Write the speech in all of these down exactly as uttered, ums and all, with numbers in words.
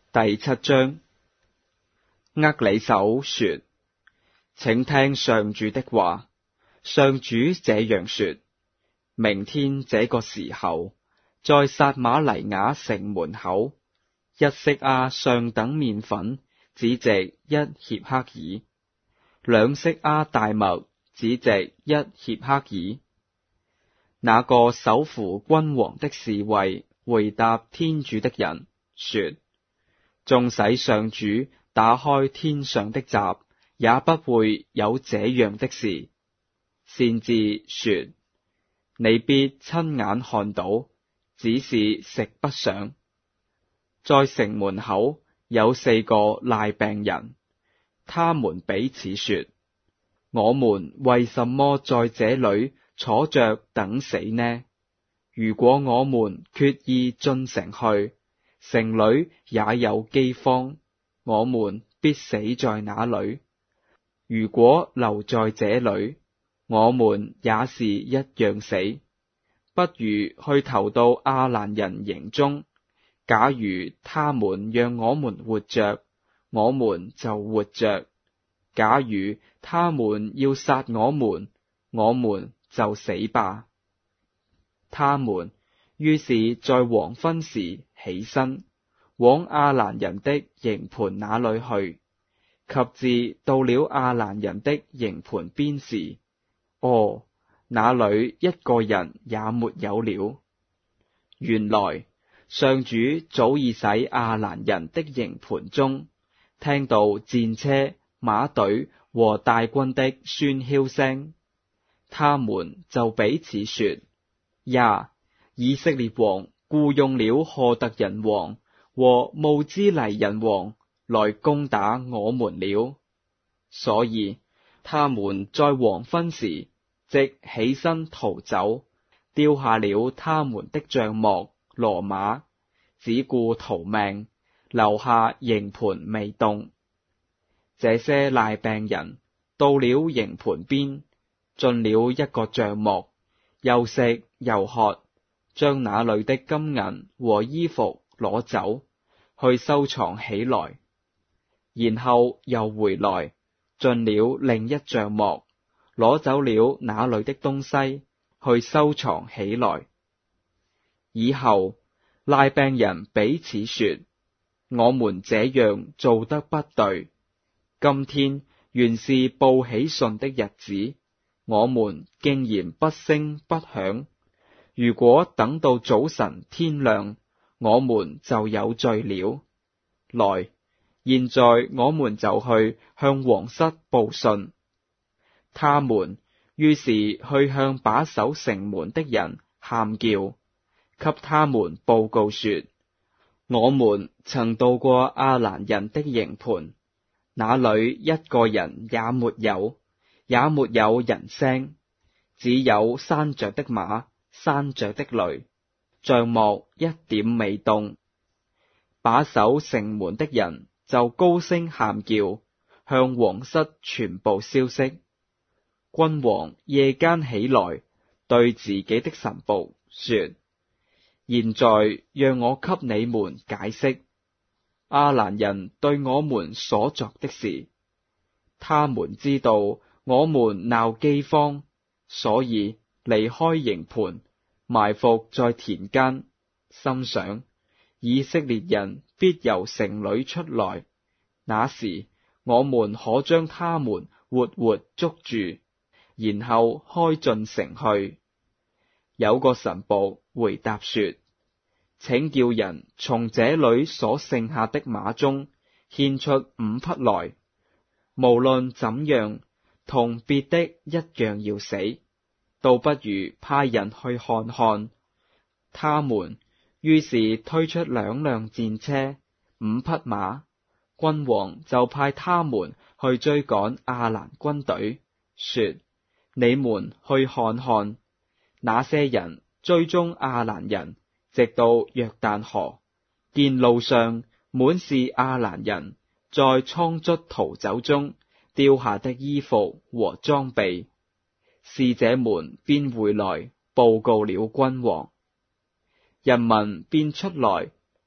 第七章。厄里叟說：請聽上主的話。上主這樣說：明天這個時候，在撒瑪黎雅城門口，一色阿上等麵粉只值一協克耳，兩色阿大麥只值一協克耳。那個手扶君王的侍衛回答天主的人說：縱使上主打開天上的閘，也不會有這樣的事。先知說：你必親眼看到，只是食不上。在城門口有四個癩病人，他們彼此說：我們為什麼在這裏坐着等死呢？如果我們決意進城去，城裏也有饑荒，我們必死在那裏。如果留在這裏，我們也是一樣死。不如去投到亞蘭人營中。假如他們讓我們活着，我們就活着；假如他們要殺我們，我們就死吧。他們於是在黃昏時起身，往亞蘭人的營盤那裏去。及至到了亞蘭人的營盤邊時，哦，那裏一個人也沒有了。原來上主早已使亞蘭人的營盤中聽到戰車、馬隊和大軍的喧囂聲，他們就彼此說：呀，以色列王僱用了何特人王和慕茲黎人王來攻打我們了。所以他們在黃昏時即起身逃走，丟下了他們的帳幕、騾馬，只顧逃命，留下營盤未動。這些癩病人到了營盤邊，進了一個帳幕，又食又喝，將那裏的金銀和衣服攞走，去收藏起來。然後又回來，進了另一帳幕，攞走了那裏的東西，去收藏起來。以後癩病人彼此說：我們這樣做得不對。今天原是報喜訊的日子，我們竟然不聲不響。如果等到早晨天亮，我們就有罪了。來，現在我們就去向王室報信。他們於是去向把守城門的人喊叫，給他們報告說：我們曾到過亞蘭人的營盤，那裏一個人也沒有，也沒有人聲，只有拴着的馬，拴着的驢，帳幕一點未動。把守城門的人就高聲喊叫，向王室傳報消息。君王夜間起來，對自己的臣僕說：現在讓我給你們解釋亞蘭人對我們所作的事。他們知道我們鬧饑荒，所以離開營盤，埋伏在田間，心想以色列人必由城裏出來，那時我們可將他們活活捉住，然後開進城去。有個臣僕回答說：請叫人從這裏所剩下的馬中牽出五匹來，無論怎樣，同別的一樣要死，倒不如派人去看看。他們於是推出兩輛戰車，五匹馬，君王就派他們去追趕亞蘭軍隊，說：你們去看看。那些人追蹤亞蘭人，直到約旦河，見路上滿是亞蘭人在倉卒逃走中丟下的衣服和裝備，使者們便回來報告了君王。人民便出來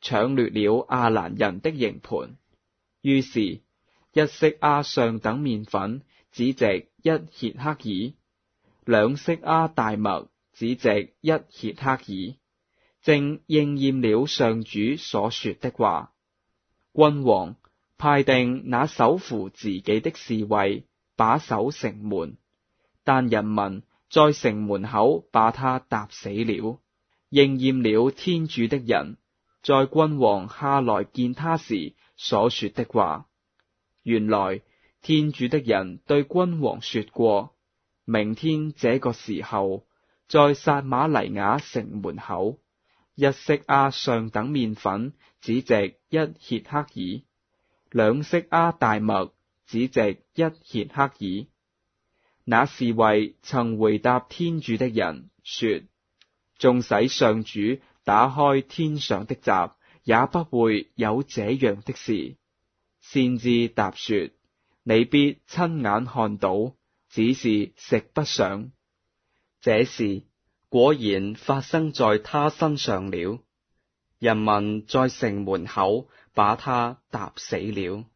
搶掠了亞蘭人的營盤。於是，一色阿上等麵粉只值一歇克耳，兩色阿大麥只值一歇克耳，正應驗了上主所說的話。君王派定那守扶自己的侍衛把守城門，但人民在城門口把他踏死了，應驗了天主的人在君王下來見他時所說的話。原來天主的人對君王說過，明天這個時候，在撒瑪黎雅城門口，一色阿上等麵粉只值一歇克耳，兩色阿大麥只值一歇克耳。那侍衛曾回答天主的人說，縱使上主打開天上的閘，也不會有這樣的事。先知答說，你必親眼看到，只是食不上。這事果然發生在他身上了，人民在城門口把他踏死了。